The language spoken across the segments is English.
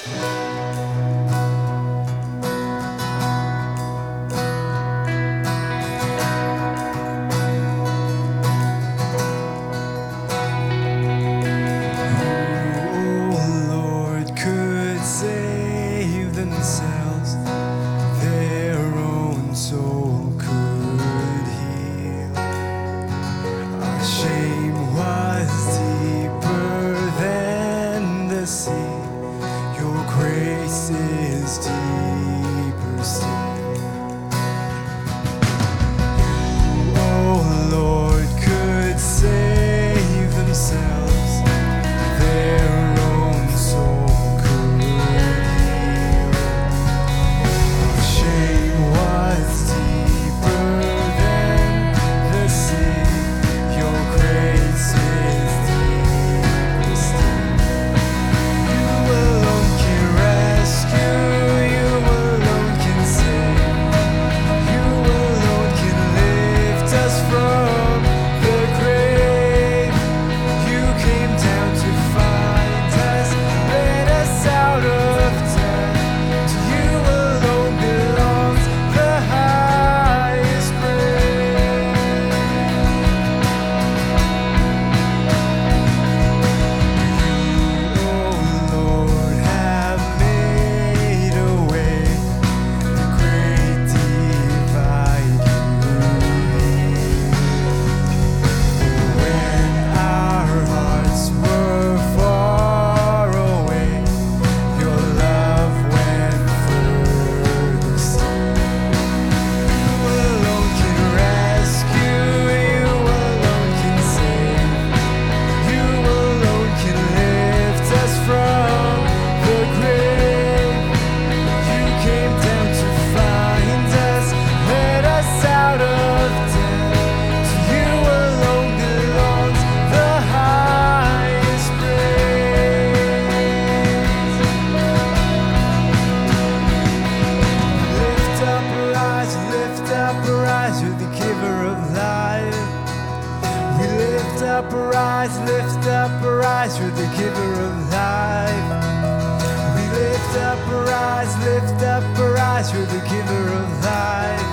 Themselves, their own soul could heal. Our shame was deeper than the sea. Your grace is deeper still. You, oh Lord, could save themselves, their own soul. Lift up our eyes, you're the giver of life. We lift up our eyes, lift up our eyes, you're the giver of life.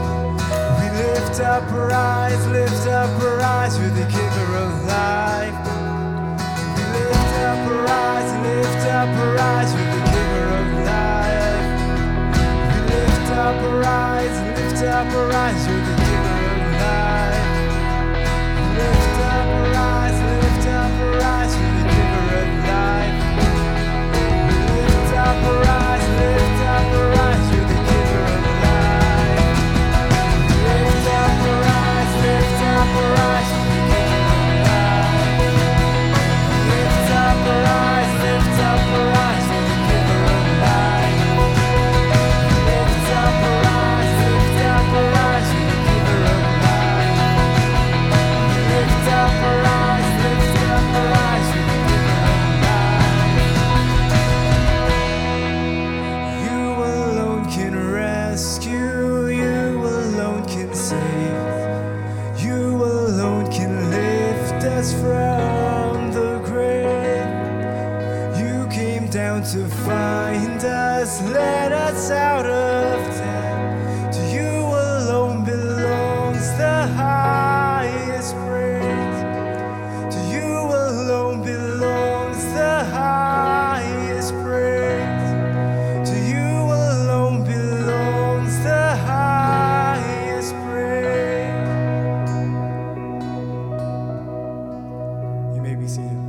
We lift up our eyes, lift up our eyes, you're the giver of life. We lift up our eyes, lift up our eyes, you're the giver of life. We lift up our eyes, lift up our eyes, you're the giver of life. Lift up our eyes, lift up our eyes, you're the giver of life. Lift up our eyes, lift up our eyes, you're the giver of life. Lift up our eyes, lift up our eyes, you're the giver of life. Lift up our eyes, lift up our eyes, you're the giver of life. Lift up our eyes, lift up our eyes, you're the giver of life. Lift up our eyes, lift up our eyes, you're the giver of life. You alone can rescue, you alone can save, you alone can lift us from the grave. You came down to find us, let us out of death. To you alone belongs the highest praise. To you alone belongs the highest praise. To you alone belongs the highest praise. You may be seated.